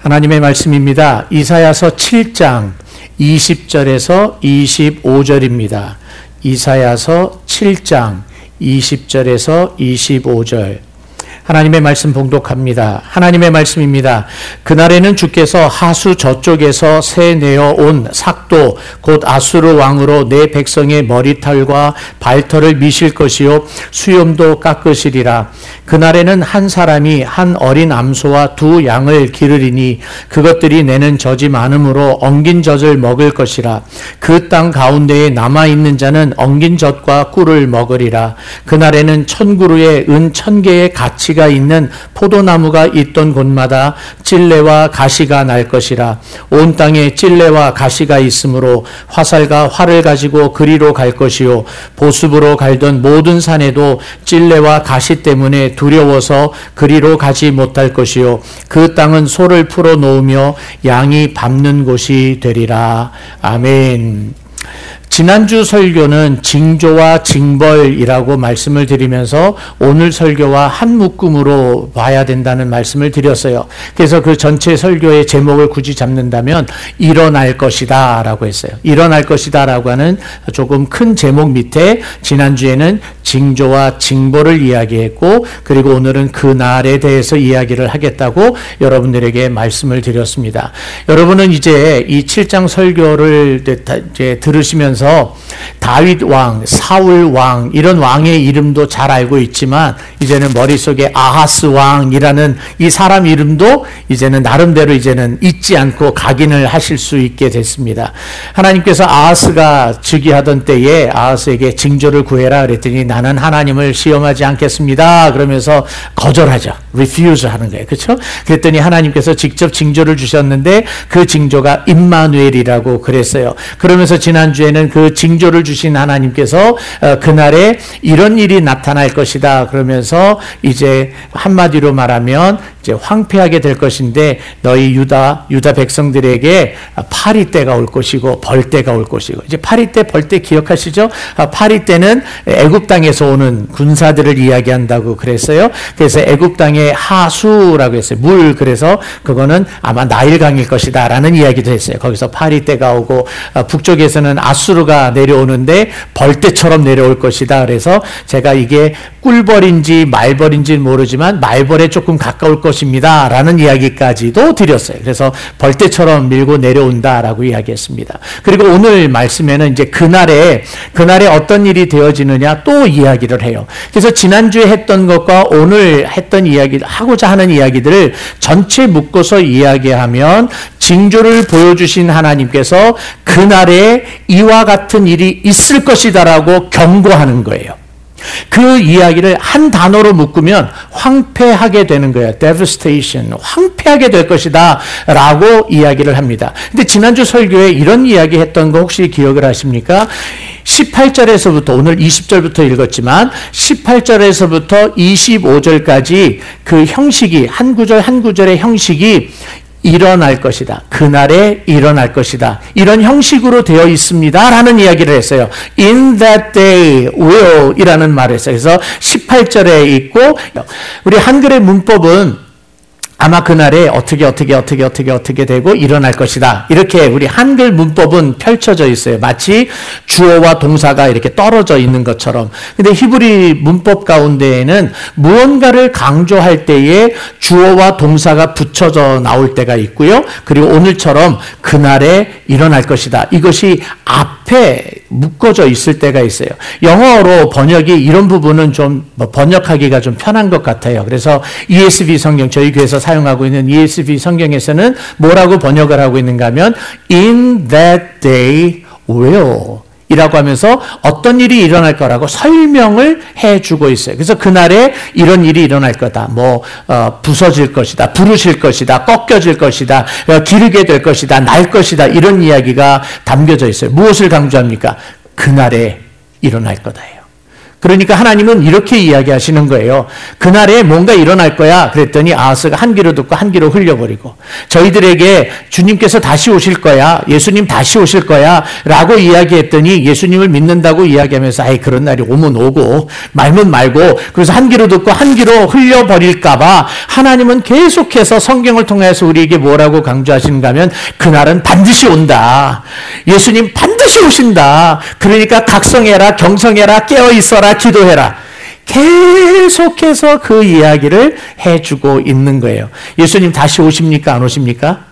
하나님의 말씀입니다. 이사야서 7장 20절에서 25절입니다. 이사야서 7장 20절에서 25절. 하나님의 말씀 봉독합니다. 하나님의 말씀입니다. 그날에는 주께서 하수 저쪽에서 새 내어온 삭도 곧 아수르 왕으로 내 백성의 머리털과 발털을 미실 것이요 수염도 깎으시리라. 그날에는 한 사람이 한 어린 암소와 두 양을 기르리니 그것들이 내는 젖이 많음으로 엉긴 젖을 먹을 것이라. 그 땅 가운데에 남아있는 자는 엉긴 젖과 꿀을 먹으리라. 그날에는 1000그루의 은 1000개의 가치가 있는 포도나무가 있던 곳마다 찔레와 가시가 날 것이라. 온 땅에 찔레와 가시가 있으므로 화살과 활을 가지고 그리로 갈 것이요 보습으로 갈던 모든 산에도 찔레와 가시 때문에 두려워서 그리로 가지 못할 것이요 그 땅은 소를 풀어 놓으며 양이 밟는 곳이 되리라. 아멘. 지난주 설교는 징조와 징벌이라고 말씀을 드리면서 오늘 설교와 한 묶음으로 봐야 된다는 말씀을 드렸어요. 그래서 그 전체 설교의 제목을 굳이 잡는다면 일어날 것이다 라고 했어요. 일어날 것이다 라고 하는 조금 큰 제목 밑에 지난주에는 징조와 징벌을 이야기했고, 그리고 오늘은 그날에 대해서 이야기를 하겠다고 여러분들에게 말씀을 드렸습니다. 여러분은 이제 이 7장 설교를 이제 들으시면서 다윗 왕, 사울 왕 이런 왕의 이름도 잘 알고 있지만 이제는 머릿속에 아하스 왕이라는 이 사람 이름도 이제는 나름대로 이제는 잊지 않고 각인을 하실 수 있게 됐습니다. 하나님께서 아하스가 즉위하던 때에 아하스에게 징조를 구해라 그랬더니 나는 하나님을 시험하지 않겠습니다 그러면서 거절하죠. refuse 하는 거예요. 그렇죠? 그랬더니 하나님께서 직접 징조를 주셨는데 그 징조가 임마누엘이라고 그랬어요. 그러면서 지난주에는 그 징조를 주신 하나님께서 그날에 이런 일이 나타날 것이다 그러면서 이제 한마디로 말하면 이제 황폐하게 될 것인데 너희 유다 백성들에게 파리 때가 올 것이고 벌 때가 올 것이고. 이제 파리 때 벌 때 기억하시죠? 파리 때는 애굽 땅에서 오는 군사들을 이야기한다고 그랬어요. 그래서 애굽 땅의 하수라고 했어요. 물. 그래서 그거는 아마 나일강일 것이다라는 이야기도 했어요. 거기서 파리 때가 오고 북쪽에서는 아수르가 내려오는데 벌떼처럼 내려올 것이다. 그래서 제가 이게 꿀벌인지 말벌인지 모르지만 말벌에 조금 가까울 것입니다 라는 이야기까지도 드렸어요. 그래서 벌떼처럼 밀고 내려온다라고 이야기했습니다. 그리고 오늘 말씀에는 이제 그날에 어떤 일이 되어지느냐 또 이야기를 해요. 그래서 지난주에 했던 것과 오늘 했던 이야기, 하고자 하는 이야기들을 전체 묶어서 이야기하면 징조를 보여주신 하나님께서 그날에 이와 같은 일이 있을 것이다라고 경고하는 거예요. 그 이야기를 한 단어로 묶으면 황폐하게 되는 거예요. devastation, 황폐하게 될 것이다 라고 이야기를 합니다. 근데 지난주 설교에 이런 이야기 했던 거 혹시 기억을 하십니까? 18절에서부터 오늘 20절부터 읽었지만 18절에서부터 25절까지 그 형식이 한 구절 한 구절의 형식이 일어날 것이다. 그날에 일어날 것이다. 이런 형식으로 되어 있습니다 라는 이야기를 했어요. In that day will 이라는 말을 했어요. 그래서 18절에 있고 우리 한글의 문법은 아마 그날에 어떻게 되고 일어날 것이다. 이렇게 우리 한글 문법은 펼쳐져 있어요. 마치 주어와 동사가 이렇게 떨어져 있는 것처럼. 근데 히브리 문법 가운데에는 무언가를 강조할 때에 주어와 동사가 붙여져 나올 때가 있고요. 그리고 오늘처럼 그날에 일어날 것이다. 이것이 앞에 묶어져 있을 때가 있어요. 영어로 번역이 이런 부분은 좀 번역하기가 좀 편한 것 같아요. 그래서 ESV 성경, 저희 교회에서 사용하고 있는 ESV 성경에서는 뭐라고 번역을 하고 있는가 하면 In that day will 이라고 하면서 어떤 일이 일어날 거라고 설명을 해주고 있어요. 그래서 그날에 이런 일이 일어날 거다. 부서질 것이다. 부르실 것이다. 꺾여질 것이다. 기르게 될 것이다. 날 것이다. 이런 이야기가 담겨져 있어요. 무엇을 강조합니까? 그날에 일어날 거다예요. 그러니까 하나님은 이렇게 이야기하시는 거예요. 그날에 뭔가 일어날 거야. 그랬더니 아하스가 한 귀로 듣고 한 귀로 흘려버리고, 저희들에게 주님께서 다시 오실 거야, 예수님 다시 오실 거야 라고 이야기했더니 예수님을 믿는다고 이야기하면서 아이 그런 날이 오면 오고 말면 말고, 그래서 한 귀로 듣고 한 귀로 흘려버릴까 봐 하나님은 계속해서 성경을 통해서 우리에게 뭐라고 강조하시는가 하면 그날은 반드시 온다. 예수님 반드시 오신다. 그러니까 각성해라, 경성해라, 깨어있어라, 기도해라. 계속해서 그 이야기를 해주고 있는 거예요. 예수님 다시 오십니까? 안 오십니까?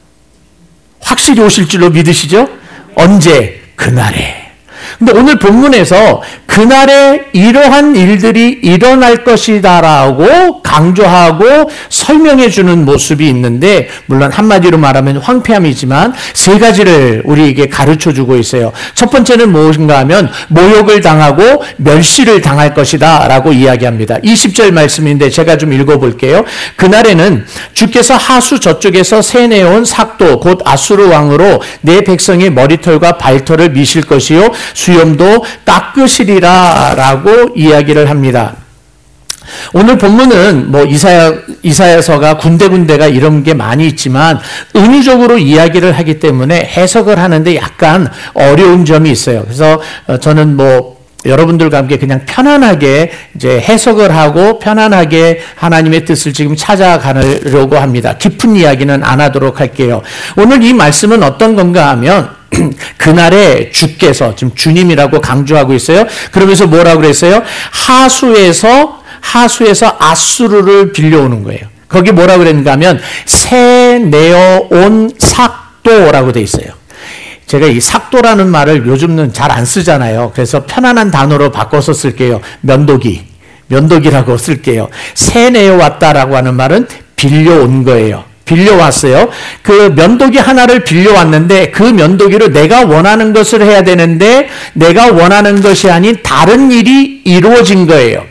확실히 오실 줄로 믿으시죠? 언제? 그날에. 근데 오늘 본문에서 그날에 이러한 일들이 일어날 것이다라고 강조하고 설명해 주는 모습이 있는데, 물론 한마디로 말하면 황폐함이지만 세 가지를 우리에게 가르쳐 주고 있어요. 첫 번째는 무엇인가 하면 모욕을 당하고 멸시를 당할 것이다 라고 이야기합니다. 20절 말씀인데 제가 좀 읽어볼게요. 그날에는 주께서 하수 저쪽에서 새내온 삭도 곧 아수르 왕으로 내 백성의 머리털과 발털을 미실 것이요 수염도 깎으시리라 라고 이야기를 합니다. 오늘 본문은 뭐 이사야서가 군데군데가 이런 게 많이 있지만 은유적으로 이야기를 하기 때문에 해석을 하는데 약간 어려운 점이 있어요. 그래서 저는 뭐 여러분들과 함께 그냥 편안하게 이제 해석을 하고 편안하게 하나님의 뜻을 지금 찾아가려고 합니다. 깊은 이야기는 안 하도록 할게요. 오늘 이 말씀은 어떤 건가 하면 그날에 주께서, 지금 주님이라고 강조하고 있어요. 그러면서 뭐라고 그랬어요? 하수에서 아수르를 빌려오는 거예요. 거기 뭐라고 그랬는가 하면 새 내어온 삭도라고 돼 있어요. 제가 이 삭도라는 말을 요즘은 잘 안 쓰잖아요. 그래서 편안한 단어로 바꿔서 쓸게요. 면도기라고 쓸게요. 새 내어왔다라고 하는 말은 빌려온 거예요. 빌려왔어요. 그 면도기 하나를 빌려왔는데 그 면도기로 내가 원하는 것을 해야 되는데 내가 원하는 것이 아닌 다른 일이 이루어진 거예요.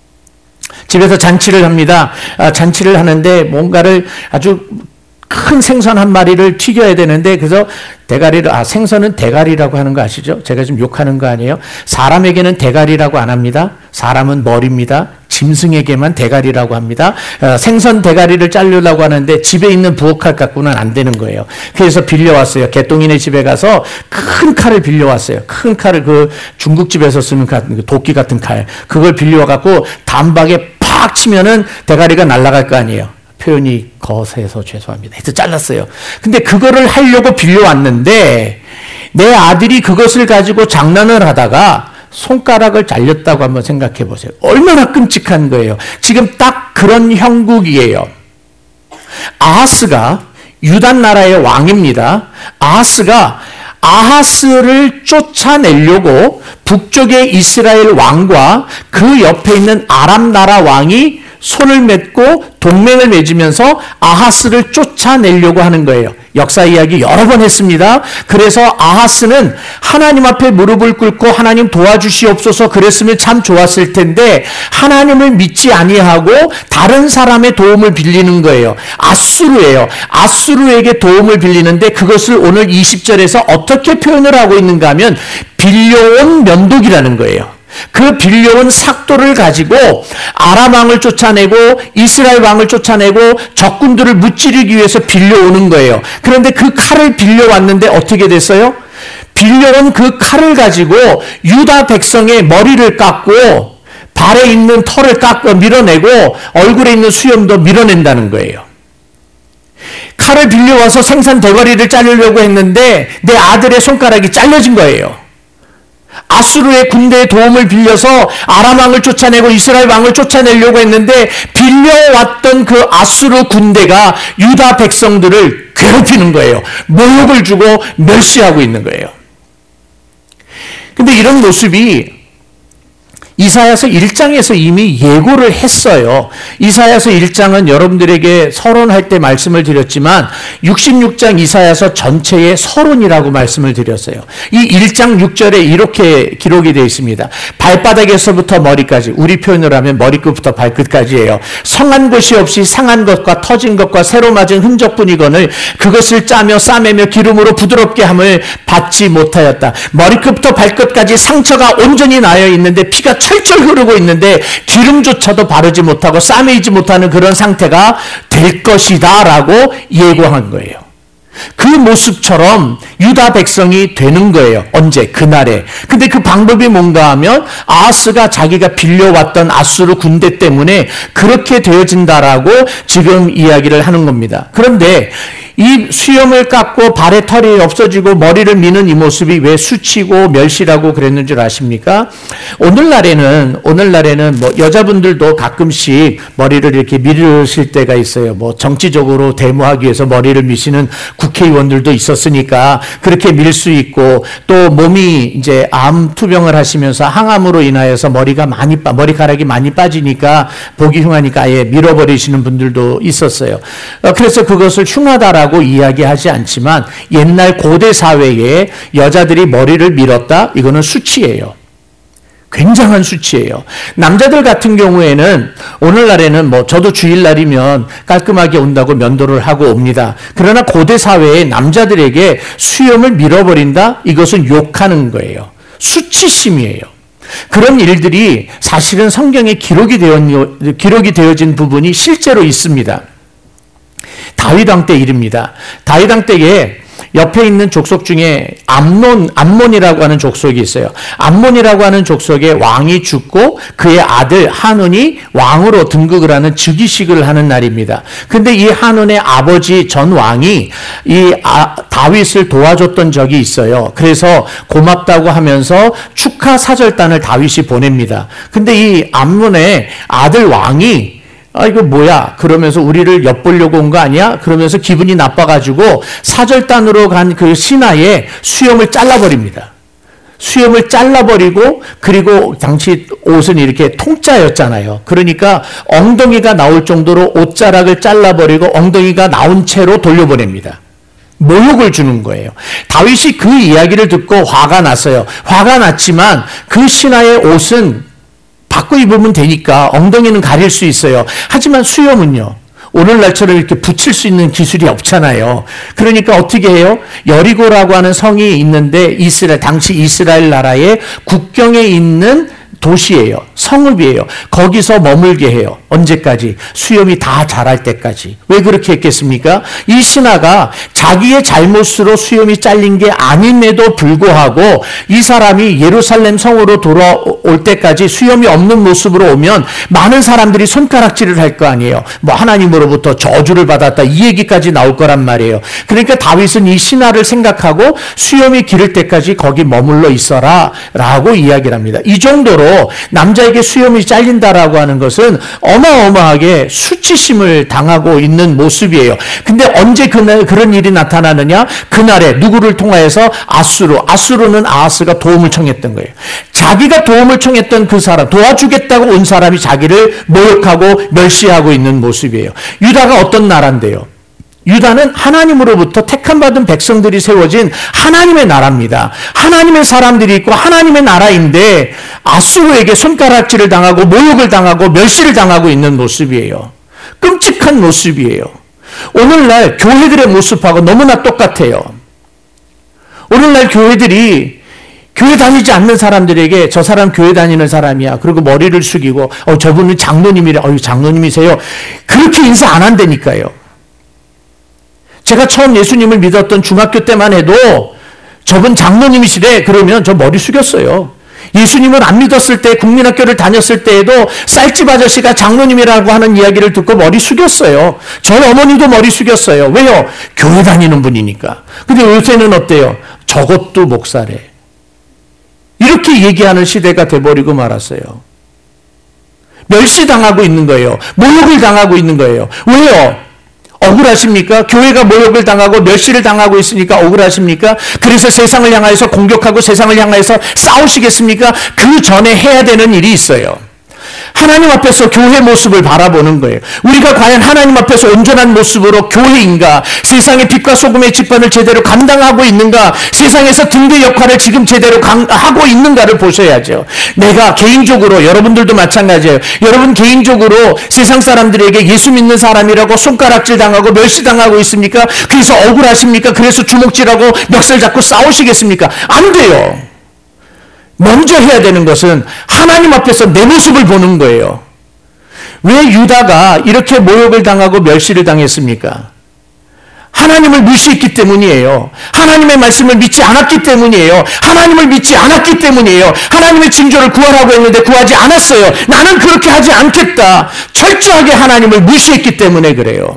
집에서 잔치를 합니다. 잔치를 하는데 뭔가를 아주 큰 생선 한 마리를 튀겨야 되는데, 그래서 대가리를, 생선은 대가리라고 하는 거 아시죠? 제가 지금 욕하는 거 아니에요? 사람에게는 대가리라고 안 합니다. 사람은 머리입니다. 짐승에게만 대가리라고 합니다. 생선 대가리를 자르려고 하는데 집에 있는 부엌칼 갖고는 안 되는 거예요. 그래서 빌려왔어요. 개똥이네 집에 가서 큰 칼을 빌려왔어요. 큰 칼을, 그 중국집에서 쓰는 칼, 도끼 같은 칼, 그걸 빌려와갖고 단박에 팍 치면은 대가리가 날아갈 거 아니에요. 표현이 거세서 죄송합니다. 해서 잘랐어요. 근데 그거를 하려고 빌려왔는데 내 아들이 그것을 가지고 장난을 하다가 손가락을 잘렸다고 한번 생각해 보세요. 얼마나 끔찍한 거예요. 지금 딱 그런 형국이에요. 아하스가 유다 나라의 왕입니다. 아하스가 아하스를 쫓아내려고 북쪽의 이스라엘 왕과 그 옆에 있는 아람 나라 왕이 손을 맺고 동맹을 맺으면서 아하스를 쫓아내려고 하는 거예요. 역사 이야기 여러 번 했습니다. 그래서 아하스는 하나님 앞에 무릎을 꿇고 하나님 도와주시옵소서 그랬으면 참 좋았을 텐데 하나님을 믿지 아니하고 다른 사람의 도움을 빌리는 거예요. 아수르예요. 아수르에게 도움을 빌리는데 그것을 오늘 20절에서 어떻게 표현을 하고 있는가 하면 빌려온 면도기라는 거예요. 그 빌려온 삭도를 가지고 아람 왕을 쫓아내고 이스라엘 왕을 쫓아내고 적군들을 무찌르기 위해서 빌려오는 거예요. 그런데 그 칼을 빌려왔는데 어떻게 됐어요? 빌려온 그 칼을 가지고 유다 백성의 머리를 깎고 발에 있는 털을 깎고 밀어내고 얼굴에 있는 수염도 밀어낸다는 거예요. 칼을 빌려와서 생선 대가리를 자르려고 했는데 내 아들의 손가락이 잘려진 거예요. 아수르의 군대의 도움을 빌려서 아람 왕을 쫓아내고 이스라엘 왕을 쫓아내려고 했는데 빌려왔던 그 아수르 군대가 유다 백성들을 괴롭히는 거예요. 모욕을 주고 멸시하고 있는 거예요. 근데 이런 모습이 이사야서 1장에서 이미 예고를 했어요. 이사야서 1장은 여러분들에게 서론할 때 말씀을 드렸지만 66장 이사야서 전체의 서론이라고 말씀을 드렸어요. 이 1장 6절에 이렇게 기록이 되어 있습니다. 발바닥에서부터 머리까지, 우리 표현으로 하면 머리끝부터 발끝까지예요. 성한 것이 없이 상한 것과 터진 것과 새로 맞은 흔적뿐이거늘 그것을 짜며 싸매며 기름으로 부드럽게 함을 받지 못하였다. 머리끝부터 발끝까지 상처가 온전히 나여 있는데 피가 철철 흐르고 있는데 기름조차도 바르지 못하고 싸매이지 못하는 그런 상태가 될 것이다 라고 예고한 거예요. 그 모습처럼 유다 백성이 되는 거예요. 언제? 그날에. 근데 그 방법이 뭔가 하면 아하스가 자기가 빌려왔던 아수르 군대 때문에 그렇게 되어진다라고 지금 이야기를 하는 겁니다. 그런데 이 수염을 깎고 발에 털이 없어지고 머리를 미는 이 모습이 왜 수치고 멸시라고 그랬는 줄 아십니까? 오늘날에는 뭐 여자분들도 가끔씩 머리를 이렇게 미르실 때가 있어요. 뭐 정치적으로 데모하기 위해서 머리를 미시는 국회의원들도 있었으니까 그렇게 밀 수 있고, 또 몸이 이제 암 투병을 하시면서 항암으로 인하여서 머리카락이 많이 빠지니까 보기 흉하니까 아예 밀어버리시는 분들도 있었어요. 그래서 그것을 흉하다라고 이야기하지 않지만 옛날 고대 사회에 여자들이 머리를 밀었다? 이거는 수치예요. 굉장한 수치예요. 남자들 같은 경우에는 오늘날에는 뭐 저도 주일날이면 깔끔하게 온다고 면도를 하고 옵니다. 그러나 고대 사회에 남자들에게 수염을 밀어버린다? 이것은 욕하는 거예요. 수치심이에요. 그런 일들이 사실은 성경에 기록이 되어진 부분이 실제로 있습니다. 다윗 왕 때 일입니다. 다윗 왕 때에 옆에 있는 족속 중에 암몬이라고 하는 족속이 있어요. 암몬이라고 하는 족속에 왕이 죽고 그의 아들 한운이 왕으로 등극을 하는 즉위식을 하는 날입니다. 근데 이 한운의 아버지 전 왕이 다윗을 도와줬던 적이 있어요. 그래서 고맙다고 하면서 축하 사절단을 다윗이 보냅니다. 근데 이 암몬의 아들 왕이 이거 뭐야? 그러면서 우리를 엿보려고 온 거 아니야? 그러면서 기분이 나빠가지고 사절단으로 간 그 신하의 수염을 잘라버립니다. 수염을 잘라버리고, 그리고 당시 옷은 이렇게 통짜였잖아요. 그러니까 엉덩이가 나올 정도로 옷자락을 잘라버리고 엉덩이가 나온 채로 돌려보냅니다. 모욕을 주는 거예요. 다윗이 그 이야기를 듣고 화가 났어요. 화가 났지만 그 신하의 옷은 바꿔 입으면 되니까 엉덩이는 가릴 수 있어요. 하지만 수염은요, 오늘날처럼 이렇게 붙일 수 있는 기술이 없잖아요. 그러니까 어떻게 해요? 여리고라고 하는 성이 있는데 당시 이스라엘 나라의 국경에 있는 도시예요. 성읍이에요. 거기서 머물게 해요. 언제까지? 수염이 다 자랄 때까지. 왜 그렇게 했겠습니까? 이 신하가 자기의 잘못으로 수염이 잘린 게 아님에도 불구하고 이 사람이 예루살렘 성으로 돌아올 때까지 수염이 없는 모습으로 오면 많은 사람들이 손가락질을 할 거 아니에요. 뭐 하나님으로부터 저주를 받았다, 이 얘기까지 나올 거란 말이에요. 그러니까 다윗은 이 신하를 생각하고 수염이 기를 때까지 거기 머물러 있어라 라고 이야기를 합니다. 이 정도로 남자에게 수염이 잘린다라고 하는 것은 어마어마하게 수치심을 당하고 있는 모습이에요. 근데 언제 그런 일이 나타나느냐? 그날에 누구를 통하여서? 아수르는 아하스가 도움을 청했던 거예요. 자기가 도움을 청했던 그 사람, 도와주겠다고 온 사람이 자기를 모욕하고 멸시하고 있는 모습이에요. 유다가 어떤 나라인데요? 유다는 하나님으로부터 택함받은 백성들이 세워진 하나님의 나라입니다. 하나님의 사람들이 있고 하나님의 나라인데 아수르에게 손가락질을 당하고 모욕을 당하고 멸시를 당하고 있는 모습이에요. 끔찍한 모습이에요. 오늘날 교회들의 모습하고 너무나 똑같아요. 오늘날 교회들이 교회 다니지 않는 사람들에게 저 사람 교회 다니는 사람이야. 그리고 머리를 숙이고 저분은 장로님이래. 장로님이세요. 그렇게 인사 안 한다니까요. 제가 처음 예수님을 믿었던 중학교 때만 해도 저분 장로님이시래. 그러면 저 머리 숙였어요. 예수님을 안 믿었을 때, 국민학교를 다녔을 때에도 쌀집 아저씨가 장로님이라고 하는 이야기를 듣고 머리 숙였어요. 저희 어머니도 머리 숙였어요. 왜요? 교회 다니는 분이니까. 근데 요새는 어때요? 저것도 목사래. 이렇게 얘기하는 시대가 돼버리고 말았어요. 멸시당하고 있는 거예요. 모욕을 당하고 있는 거예요. 왜요? 억울하십니까? 교회가 모욕을 당하고 멸시를 당하고 있으니까 억울하십니까? 그래서 세상을 향하여서 공격하고 세상을 향하여서 싸우시겠습니까? 그 전에 해야 되는 일이 있어요. 하나님 앞에서 교회 모습을 바라보는 거예요. 우리가 과연 하나님 앞에서 온전한 모습으로 교회인가? 세상의 빛과 소금의 직분을 제대로 감당하고 있는가? 세상에서 등대 역할을 지금 제대로 하고 있는가를 보셔야죠. 내가 개인적으로, 여러분들도 마찬가지예요. 여러분 개인적으로 세상 사람들에게 예수 믿는 사람이라고 손가락질 당하고 멸시당하고 있습니까? 그래서 억울하십니까? 그래서 주먹질하고 멱살 잡고 싸우시겠습니까? 안 돼요. 먼저 해야 되는 것은 하나님 앞에서 내 모습을 보는 거예요. 왜 유다가 이렇게 모욕을 당하고 멸시를 당했습니까? 하나님을 무시했기 때문이에요. 하나님의 말씀을 믿지 않았기 때문이에요. 하나님을 믿지 않았기 때문이에요. 하나님의 징조를 구하라고 했는데 구하지 않았어요. 나는 그렇게 하지 않겠다. 철저하게 하나님을 무시했기 때문에 그래요.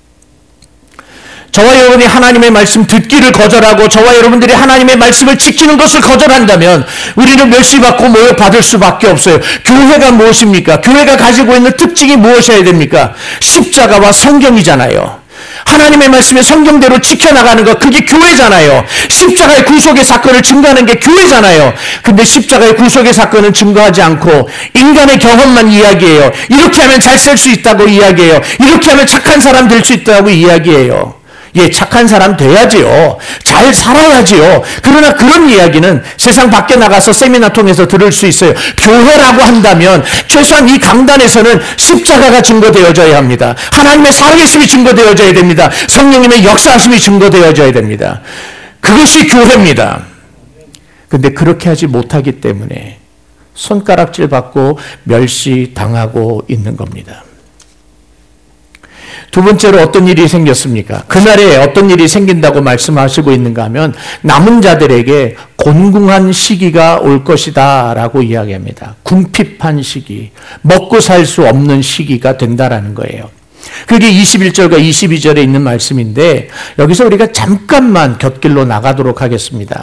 저와 여러분이 하나님의 말씀 듣기를 거절하고 저와 여러분들이 하나님의 말씀을 지키는 것을 거절한다면 우리는 멸시받고 모욕받을 수밖에 없어요. 교회가 무엇입니까? 교회가 가지고 있는 특징이 무엇이어야 됩니까? 십자가와 성경이잖아요. 하나님의 말씀에 성경대로 지켜나가는 것, 그게 교회잖아요. 십자가의 구속의 사건을 증거하는 게 교회잖아요. 근데 십자가의 구속의 사건은 증거하지 않고 인간의 경험만 이야기해요. 이렇게 하면 잘 살 수 있다고 이야기해요. 이렇게 하면 착한 사람 될 수 있다고 이야기해요. 예, 착한 사람 돼야지요. 잘 살아야지요. 그러나 그런 이야기는 세상 밖에 나가서 세미나 통해서 들을 수 있어요. 교회라고 한다면 최소한 이 강단에서는 십자가가 증거되어져야 합니다. 하나님의 살아계심이 증거되어져야 됩니다. 성령님의 역사하심이 증거되어져야 됩니다. 그것이 교회입니다. 근데 그렇게 하지 못하기 때문에 손가락질 받고 멸시당하고 있는 겁니다. 두 번째로 어떤 일이 생겼습니까? 그날에 어떤 일이 생긴다고 말씀하시고 있는가 하면 남은 자들에게 곤궁한 시기가 올 것이다 라고 이야기합니다. 궁핍한 시기, 먹고 살 수 없는 시기가 된다라는 거예요. 그게 21절과 22절에 있는 말씀인데 여기서 우리가 잠깐만 곁길로 나가도록 하겠습니다.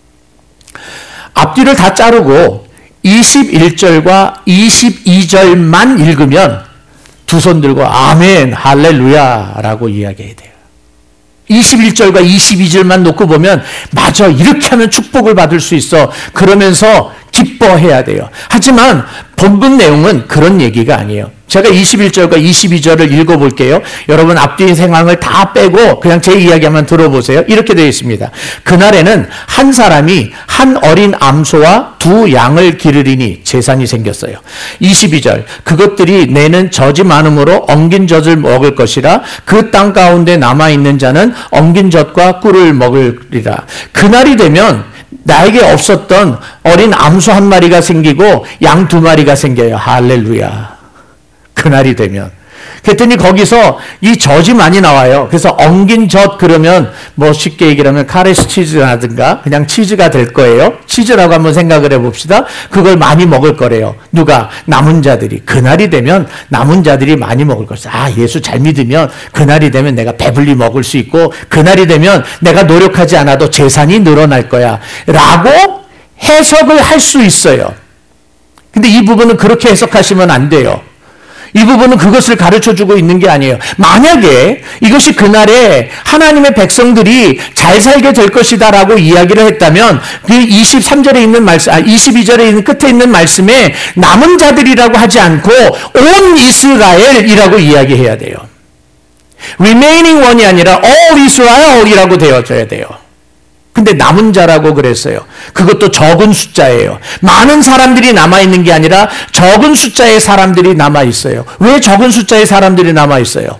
앞뒤를 다 자르고 21절과 22절만 읽으면 두 손 들고 아멘, 할렐루야 라고 이야기해야 돼요. 21절과 22절만 놓고 보면 맞아, 이렇게 하면 축복을 받을 수 있어. 그러면서 기뻐해야 돼요. 하지만 본문 내용은 그런 얘기가 아니에요. 제가 21절과 22절을 읽어볼게요. 여러분 앞뒤 상황을 다 빼고 그냥 제 이야기만 들어보세요. 이렇게 되어 있습니다. 그날에는 한 사람이 한 어린 암소와 두 양을 기르리니 재산이 생겼어요. 22절 그것들이 내는 젖이 많음으로 엉긴 젖을 먹을 것이라 그 땅 가운데 남아있는 자는 엉긴 젖과 꿀을 먹으리라. 그날이 되면 나에게 없었던 어린 암소 한 마리가 생기고 양 두 마리가 생겨요. 할렐루야. 그날이 되면. 그랬더니 거기서 이 젖이 많이 나와요. 그래서 엉긴 젖 그러면 뭐 쉽게 얘기하면 카레스 치즈라든가 그냥 치즈가 될 거예요. 치즈라고 한번 생각을 해봅시다. 그걸 많이 먹을 거래요. 누가? 남은 자들이. 그날이 되면 남은 자들이 많이 먹을 것이다. 아, 예수 잘 믿으면 그날이 되면 내가 배불리 먹을 수 있고 그날이 되면 내가 노력하지 않아도 재산이 늘어날 거야 라고 해석을 할 수 있어요. 근데 이 부분은 그렇게 해석하시면 안 돼요. 이 부분은 그것을 가르쳐주고 있는 게 아니에요. 만약에 이것이 그날에 하나님의 백성들이 잘 살게 될 것이다 라고 이야기를 했다면 그 23절에 있는 말씀, 22절에 있는 끝에 있는 말씀에 남은 자들이라고 하지 않고 온 이스라엘이라고 이야기해야 돼요. remaining one이 아니라 all Israel이라고 되어져야 돼요. 근데 남은 자라고 그랬어요. 그것도 적은 숫자예요. 많은 사람들이 남아있는 게 아니라 적은 숫자의 사람들이 남아있어요. 왜 적은 숫자의 사람들이 남아있어요?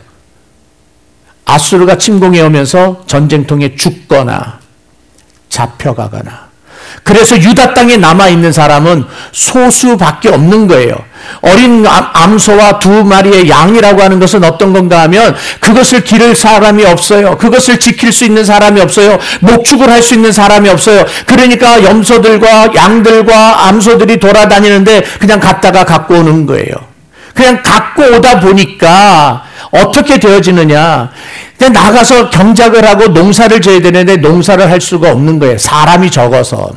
아수르가 침공해 오면서 전쟁통에 죽거나 잡혀가거나. 그래서 유다 땅에 남아있는 사람은 소수밖에 없는 거예요. 어린 암소와 두 마리의 양이라고 하는 것은 어떤 건가 하면 그것을 기를 사람이 없어요. 그것을 지킬 수 있는 사람이 없어요. 목축을 할 수 있는 사람이 없어요. 그러니까 염소들과 양들과 암소들이 돌아다니는데 그냥 갔다가 갖고 오는 거예요. 그냥 갖고 오다 보니까 어떻게 되어지느냐. 그냥 나가서 경작을 하고 농사를 지어야 되는데 농사를 할 수가 없는 거예요. 사람이 적어서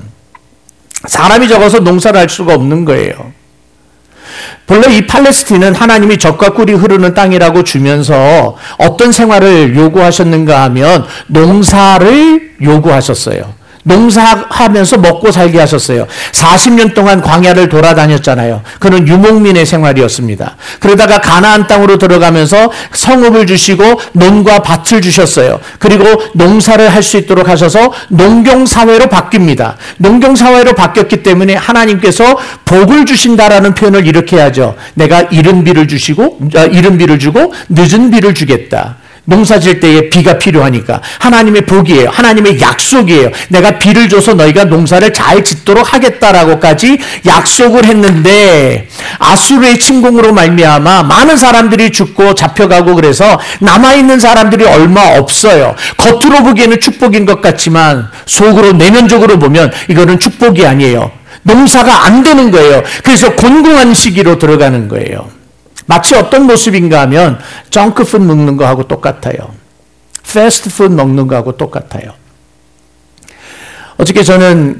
농사를 할 수가 없는 거예요. 본래 이 팔레스틴은 하나님이 젖과 꿀이 흐르는 땅이라고 주면서 어떤 생활을 요구하셨는가 하면 농사를 요구하셨어요. 농사하면서 먹고 살게 하셨어요. 40년 동안 광야를 돌아다녔잖아요. 그는 유목민의 생활이었습니다. 그러다가 가나안 땅으로 들어가면서 성읍을 주시고 논과 밭을 주셨어요. 그리고 농사를 할 수 있도록 하셔서 농경사회로 바뀝니다. 농경사회로 바뀌었기 때문에 하나님께서 복을 주신다라는 표현을 이렇게 하죠. 내가 이른 비를 주고 늦은 비를 주겠다. 농사 질 때에 비가 필요하니까. 하나님의 복이에요. 하나님의 약속이에요. 내가 비를 줘서 너희가 농사를 잘 짓도록 하겠다라고까지 약속을 했는데 아수르의 침공으로 말미암아 많은 사람들이 죽고 잡혀가고 그래서 남아있는 사람들이 얼마 없어요. 겉으로 보기에는 축복인 것 같지만 속으로 내면적으로 보면 이거는 축복이 아니에요. 농사가 안 되는 거예요. 그래서 곤궁한 시기로 들어가는 거예요. 마치 어떤 모습인가 하면 정크푸드 먹는 거하고 똑같아요. 패스트푸드 먹는 거하고 똑같아요. 어저께 저는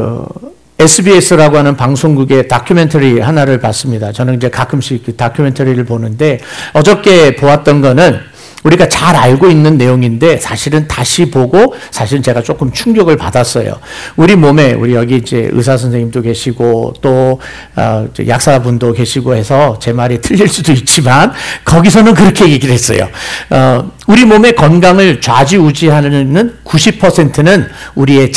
SBS라고 하는 방송국의 다큐멘터리 하나를 봤습니다. 저는 이제 가끔씩 그 다큐멘터리를 보는데 어저께 보았던 거는 우리가 잘 알고 있는 내용인데 사실은 다시 보고 사실은 제가 조금 충격을 받았어요. 우리 몸에 우리 여기 이제 의사 선생님도 계시고 또 약사분도 계시고 해서 제 말이 틀릴 수도 있지만 거기서는 그렇게 얘기를 했어요. 우리 몸의 건강을 좌지우지하는 90%는 우리의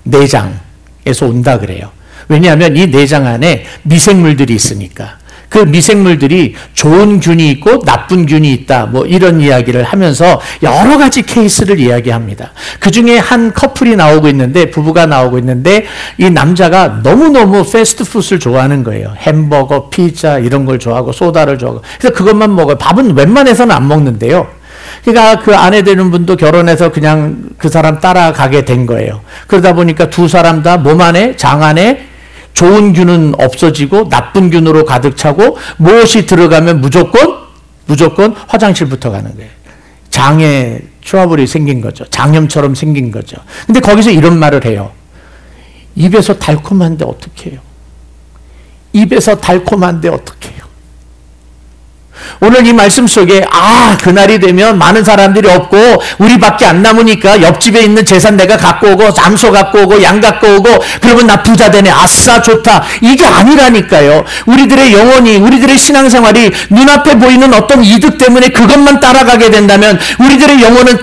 내장에서 온다 그래요. 왜냐하면 이 내장 안에 미생물들이 있으니까. 그 미생물들이 좋은 균이 있고 나쁜 균이 있다. 뭐 이런 이야기를 하면서 여러 가지 케이스를 이야기합니다. 그 중에 한 커플이 나오고 있는데 부부가 나오고 있는데 이 남자가 너무너무 패스트푸드를 좋아하는 거예요. 햄버거, 피자 이런 걸 좋아하고 소다를 좋아하고. 그래서 그것만 먹어요. 밥은 웬만해서는 안 먹는데요. 그러니까 그 아내 되는 분도 결혼해서 그냥 그 사람 따라가게 된 거예요. 그러다 보니까 두 사람 다 몸 안에, 장 안에 좋은 균은 없어지고 나쁜 균으로 가득 차고 무엇이 들어가면 무조건 화장실부터 가는 거예요. 장에 트러블이 생긴 거죠. 장염처럼 생긴 거죠. 근데 거기서 이런 말을 해요. 입에서 달콤한데 어떻게 해요? 입에서 달콤한데 어떻게 해요? 오늘 이 말씀 속에 그날이 되면 많은 사람들이 없고 우리밖에 안 남으니까 옆집에 있는 재산 내가 갖고 오고 암소 갖고 오고 양 갖고 오고 그러면 나 부자 되네. 아싸 좋다. 이게 아니라니까요. 우리들의 영혼이 우리들의 신앙생활이 눈앞에 보이는 어떤 이득 때문에 그것만 따라가게 된다면 우리들의 영혼은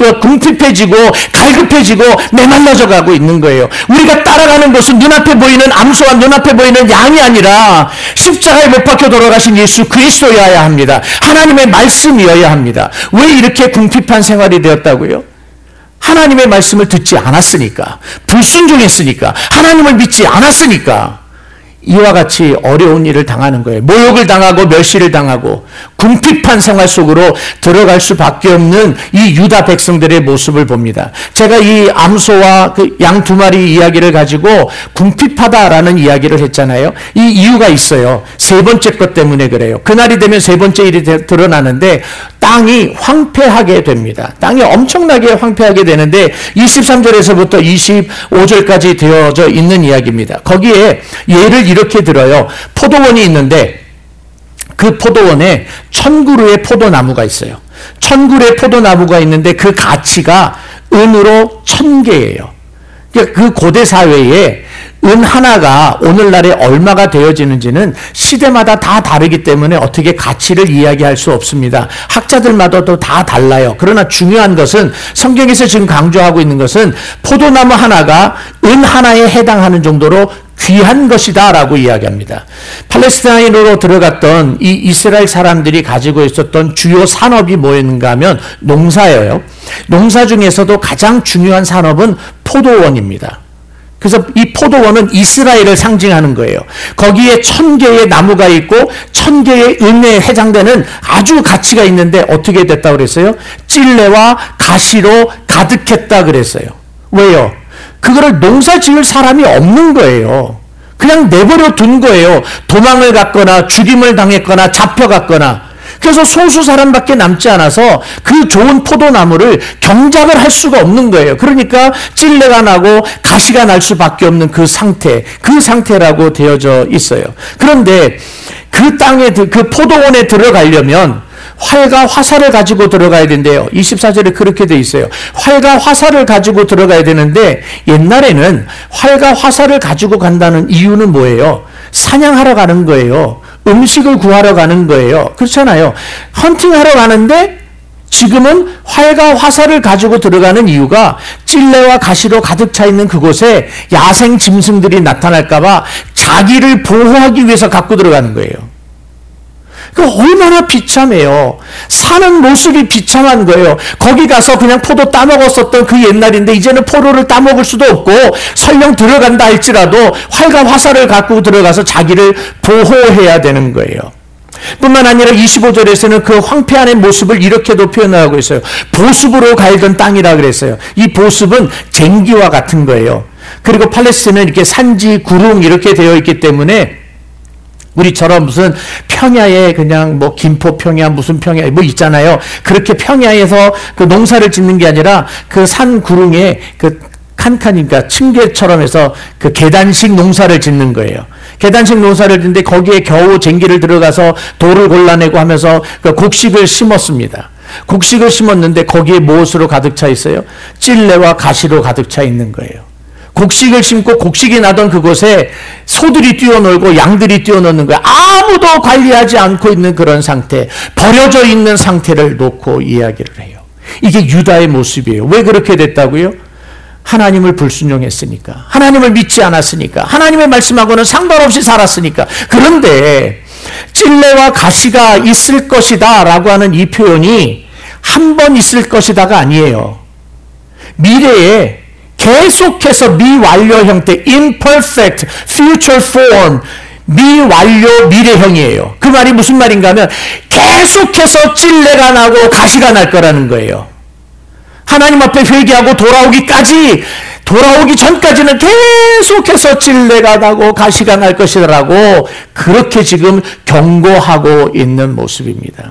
궁핍해지고 갈급해지고 메말라져 가고 있는 거예요. 우리가 따라가는 것은 눈앞에 보이는 암소와 눈앞에 보이는 양이 아니라 십자가에 못 박혀 돌아가신 예수 그리스도여야 합니다. 하나님의 말씀이어야 합니다. 왜 이렇게 궁핍한 생활이 되었다고요? 하나님의 말씀을 듣지 않았으니까, 불순종했으니까, 하나님을 믿지 않았으니까 이와 같이 어려운 일을 당하는 거예요. 모욕을 당하고 멸시를 당하고 궁핍한 생활 속으로 들어갈 수밖에 없는 이 유다 백성들의 모습을 봅니다. 제가 이 암소와 그 양 두 마리 이야기를 가지고 궁핍하다라는 이야기를 했잖아요. 이 이유가 있어요. 세 번째 것 때문에 그래요. 그날이 되면 세 번째 일이 드러나는데 땅이 황폐하게 됩니다. 땅이 엄청나게 황폐하게 되는데 23절에서부터 25절까지 되어져 있는 이야기입니다. 거기에 예를 이렇게 들어요. 포도원이 있는데 그 포도원에 1000그루의 포도나무가 있어요. 1000그루의 포도나무가 있는데 그 가치가 은으로 1000개예요. 그러니까 그 고대 사회에 은 하나가 오늘날에 얼마가 되어지는지는 시대마다 다 다르기 때문에 어떻게 가치를 이야기할 수 없습니다. 학자들마다도 다 달라요. 그러나 중요한 것은 성경에서 지금 강조하고 있는 것은 포도나무 하나가 은 하나에 해당하는 정도로 귀한 것이다 라고 이야기합니다. 팔레스타인으로 들어갔던 이 이스라엘 사람들이 가지고 있었던 주요 산업이 뭐였는가 하면 농사예요. 농사 중에서도 가장 중요한 산업은 포도원입니다. 그래서 이 포도원은 이스라엘을 상징하는 거예요. 거기에 1000개의 나무가 있고 1000개의 은에 해당되는 아주 가치가 있는데 어떻게 됐다고 그랬어요? 찔레와 가시로 가득했다 그랬어요. 왜요? 그거를 농사 지을 사람이 없는 거예요. 그냥 내버려 둔 거예요. 도망을 갔거나 죽임을 당했거나 잡혀갔거나. 그래서 소수 사람밖에 남지 않아서 그 좋은 포도나무를 경작을 할 수가 없는 거예요. 그러니까 찔레가 나고 가시가 날 수밖에 없는 그 상태라고 되어져 있어요. 그런데 그 땅에, 그 포도원에 들어가려면 활과 화살을 가지고 들어가야 된대요. 24절에 그렇게 돼 있어요. 활과 화살을 가지고 들어가야 되는데 옛날에는 활과 화살을 가지고 간다는 이유는 뭐예요? 사냥하러 가는 거예요. 음식을 구하러 가는 거예요. 그렇잖아요. 헌팅하러 가는데 지금은 활과 화살을 가지고 들어가는 이유가 찔레와 가시로 가득 차 있는 그곳에 야생 짐승들이 나타날까 봐 자기를 보호하기 위해서 갖고 들어가는 거예요. 그 얼마나 비참해요. 사는 모습이 비참한 거예요. 거기 가서 그냥 포도 따먹었었던 그 옛날인데 이제는 포도를 따먹을 수도 없고 설령 들어간다 할지라도 활과 화살을 갖고 들어가서 자기를 보호해야 되는 거예요. 뿐만 아니라 25절에서는 그 황폐한의 모습을 이렇게도 표현하고 있어요. 보습으로 갈던 땅이라 그랬어요. 이 보습은 쟁기와 같은 거예요. 그리고 팔레스틴은 이렇게 산지, 구릉 이렇게 되어 있기 때문에 우리처럼 무슨 평야에 그냥 뭐 김포 평야 무슨 평야 뭐 있잖아요. 그렇게 평야에서 그 농사를 짓는 게 아니라 그 산 구릉에 그 칸칸이니까 층계처럼 해서 그 계단식 농사를 짓는 거예요. 계단식 농사를 짓는데 거기에 겨우 쟁기를 들어가서 돌을 골라내고 하면서 그 곡식을 심었습니다. 곡식을 심었는데 거기에 무엇으로 가득 차 있어요? 찔레와 가시로 가득 차 있는 거예요. 곡식을 심고 곡식이 나던 그곳에 소들이 뛰어놀고 양들이 뛰어노는 거예요. 아무도 관리하지 않고 있는 그런 상태, 버려져 있는 상태를 놓고 이야기를 해요. 이게 유다의 모습이에요. 왜 그렇게 됐다고요? 하나님을 불순종했으니까, 하나님을 믿지 않았으니까, 하나님의 말씀하고는 상관없이 살았으니까. 그런데 찔레와 가시가 있을 것이다 라고 하는 이 표현이 한 번 있을 것이다가 아니에요. 미래에 계속해서 미완료 형태, imperfect, future form, 미완료 미래형이에요. 그 말이 무슨 말인가 하면 계속해서 찔레가 나고 가시가 날 거라는 거예요. 하나님 앞에 회개하고 돌아오기 전까지는 계속해서 찔레가 나고 가시가 날 것이라고 그렇게 지금 경고하고 있는 모습입니다.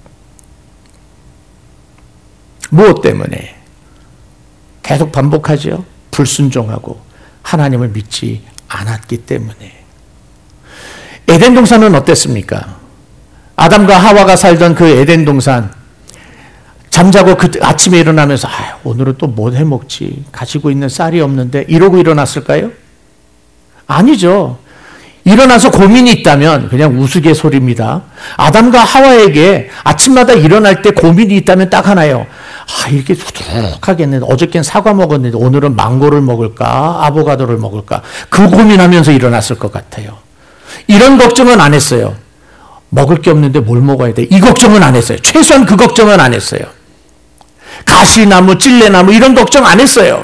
무엇 때문에? 계속 반복하죠. 불순종하고 하나님을 믿지 않았기 때문에. 에덴 동산은 어땠습니까? 아담과 하와가 살던 그 에덴 동산, 잠자고 그 아침에 일어나면서 오늘은 또 뭐 해먹지? 가지고 있는 쌀이 없는데 이러고 일어났을까요? 아니죠. 일어나서 고민이 있다면 그냥 우스갯소리입니다. 아담과 하와에게 아침마다 일어날 때 고민이 있다면 딱 하나예요. 이렇게 수두룩하겠네. 어저께는 사과 먹었는데 오늘은 망고를 먹을까? 아보가도를 먹을까? 그 고민하면서 일어났을 것 같아요. 이런 걱정은 안 했어요. 먹을 게 없는데 뭘 먹어야 돼? 이 걱정은 안 했어요. 최소한 그 걱정은 안 했어요. 가시나무, 찔레나무 이런 걱정 안 했어요.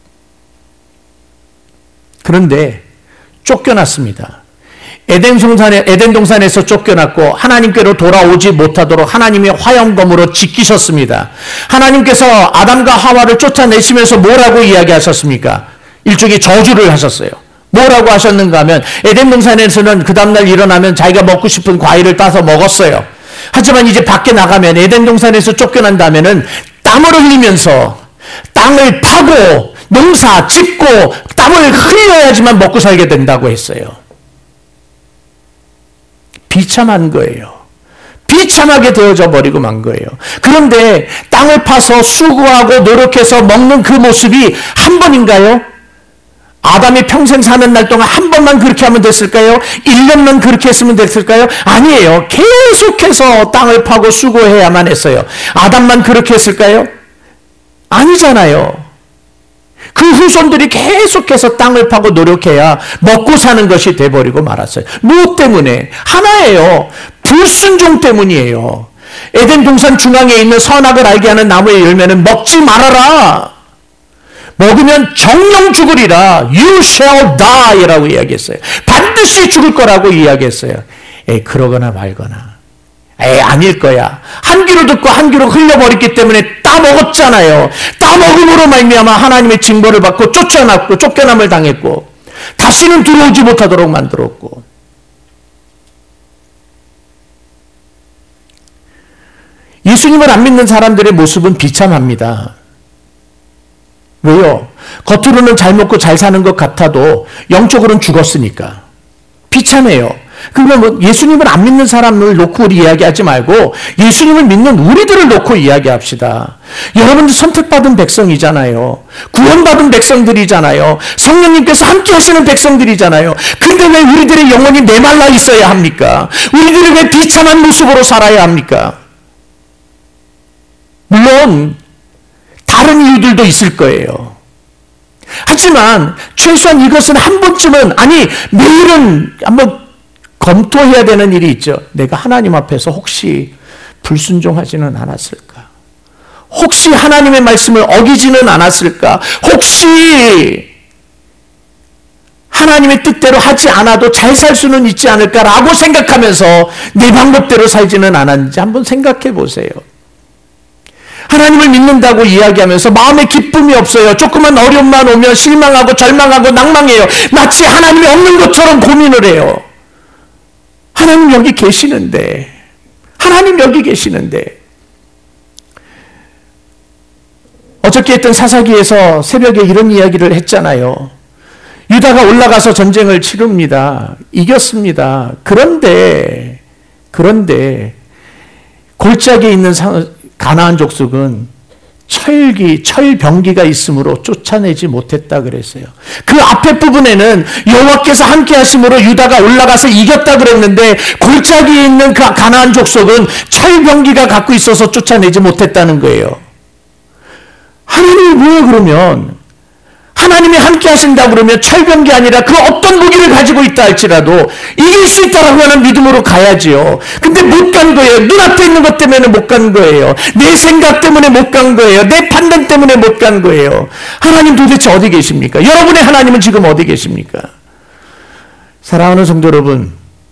그런데 쫓겨났습니다. 에덴 동산에서 쫓겨났고 하나님께로 돌아오지 못하도록 하나님의 화염검으로 지키셨습니다. 하나님께서 아담과 하와를 쫓아내시면서 뭐라고 이야기하셨습니까? 일종의 저주를 하셨어요. 뭐라고 하셨는가 하면 에덴 동산에서는 그 다음날 일어나면 자기가 먹고 싶은 과일을 따서 먹었어요. 하지만 이제 밖에 나가면 에덴 동산에서 쫓겨난다면은 땀을 흘리면서 땅을 파고 농사 짓고 땀을 흘려야지만 먹고 살게 된다고 했어요. 비참한 거예요. 비참하게 되어져 버리고 만 거예요. 그런데 땅을 파서 수고하고 노력해서 먹는 그 모습이 한 번인가요? 아담이 평생 사는 날 동안 한 번만 그렇게 하면 됐을까요? 1년만 그렇게 했으면 됐을까요? 아니에요. 계속해서 땅을 파고 수고해야만 했어요. 아담만 그렇게 했을까요? 아니잖아요. 그 후손들이 계속해서 땅을 파고 노력해야 먹고 사는 것이 돼버리고 말았어요. 무엇 때문에? 하나예요. 불순종 때문이에요. 에덴 동산 중앙에 있는 선악을 알게 하는 나무의 열매는 먹지 말아라. 먹으면 정령 죽으리라. You shall die 라고 이야기했어요. 반드시 죽을 거라고 이야기했어요. 그러거나 말거나. 아닐 거야. 한 귀로 듣고 한 귀로 흘려버렸기 때문에 따먹었잖아요. 따먹음으로 말미암아 하나님의 징벌을 받고 쫓겨났고 쫓겨남을 당했고 다시는 들어오지 못하도록 만들었고. 예수님을 안 믿는 사람들의 모습은 비참합니다. 왜요? 겉으로는 잘 먹고 잘 사는 것 같아도 영적으로는 죽었으니까. 비참해요. 그러면 예수님을 안 믿는 사람을 놓고 우리 이야기하지 말고 예수님을 믿는 우리들을 놓고 이야기합시다. 여러분들 선택받은 백성이잖아요. 구원받은 백성들이잖아요. 성령님께서 함께 하시는 백성들이잖아요. 근데 왜 우리들의 영혼이 메말라 있어야 합니까? 우리들이 왜 비참한 모습으로 살아야 합니까? 물론 다른 이유들도 있을 거예요. 하지만 최소한 이것은 한 번쯤은, 아니 매일은 한번 검토해야 되는 일이 있죠. 내가 하나님 앞에서 혹시 불순종하지는 않았을까? 혹시 하나님의 말씀을 어기지는 않았을까? 혹시 하나님의 뜻대로 하지 않아도 잘 살 수는 있지 않을까라고 생각하면서 내 방법대로 살지는 않았는지 한번 생각해 보세요. 하나님을 믿는다고 이야기하면서 마음에 기쁨이 없어요. 조그만 어려움만 오면 실망하고 절망하고 낭망해요. 마치 하나님이 없는 것처럼 고민을 해요. 하나님 여기 계시는데, 하나님 여기 계시는데. 어저께 했던 사사기에서 새벽에 이런 이야기를 했잖아요. 유다가 올라가서 전쟁을 치릅니다. 이겼습니다. 그런데 골짜기에 있는 가나안 족속은 철병기가 있으므로 쫓아내지 못했다 그랬어요. 그 앞에 부분에는 여호와께서 함께 하심으로 유다가 올라가서 이겼다 그랬는데 골짜기에 있는 그 가나안 족속은 철병기가 갖고 있어서 쫓아내지 못했다는 거예요. 하나님이 뭐예요 그러면? 하나님이 함께 하신다 그러면 철병기 아니라 그 어떤 무기를 가지고 있다 할지라도 이길 수 있다라고 하는 믿음으로 가야지요. 근데 못 간 거예요. 눈앞에 있는 것 때문에 못 간 거예요. 내 생각 때문에 못 간 거예요. 내 판단 때문에 못 간 거예요. 하나님 도대체 어디 계십니까? 여러분의 하나님은 지금 어디 계십니까? 사랑하는 성도 여러분,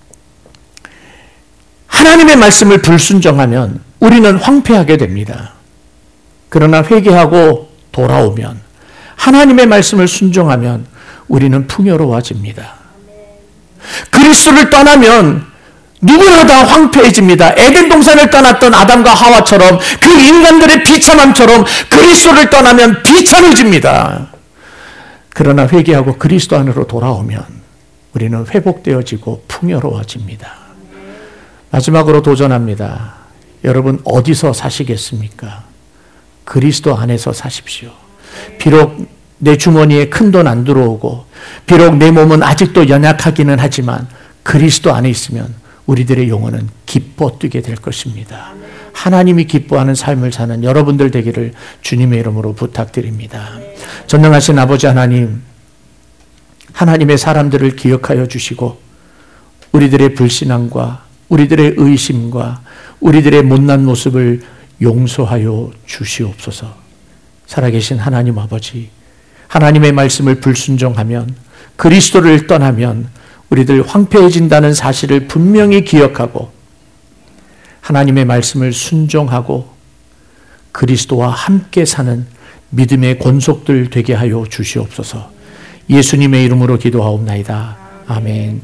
하나님의 말씀을 불순종하면 우리는 황폐하게 됩니다. 그러나 회개하고 돌아오면 하나님의 말씀을 순종하면 우리는 풍요로워집니다. 그리스도를 떠나면 누구나 다 황폐해집니다. 에덴 동산을 떠났던 아담과 하와처럼 그 인간들의 비참함처럼 그리스도를 떠나면 비참해집니다. 그러나 회개하고 그리스도 안으로 돌아오면 우리는 회복되어지고 풍요로워집니다. 마지막으로 도전합니다. 여러분 어디서 사시겠습니까? 그리스도 안에서 사십시오. 비록 내 주머니에 큰 돈 안 들어오고 비록 내 몸은 아직도 연약하기는 하지만 그리스도 안에 있으면 우리들의 영혼은 기뻐 뛰게 될 것입니다. 하나님이 기뻐하는 삶을 사는 여러분들 되기를 주님의 이름으로 부탁드립니다. 전능하신 아버지 하나님, 하나님의 사람들을 기억하여 주시고 우리들의 불신앙과 우리들의 의심과 우리들의 못난 모습을 용서하여 주시옵소서. 살아계신 하나님 아버지, 하나님의 말씀을 불순종하면 그리스도를 떠나면 우리들 황폐해진다는 사실을 분명히 기억하고 하나님의 말씀을 순종하고 그리스도와 함께 사는 믿음의 권속들 되게 하여 주시옵소서. 예수님의 이름으로 기도하옵나이다. 아멘.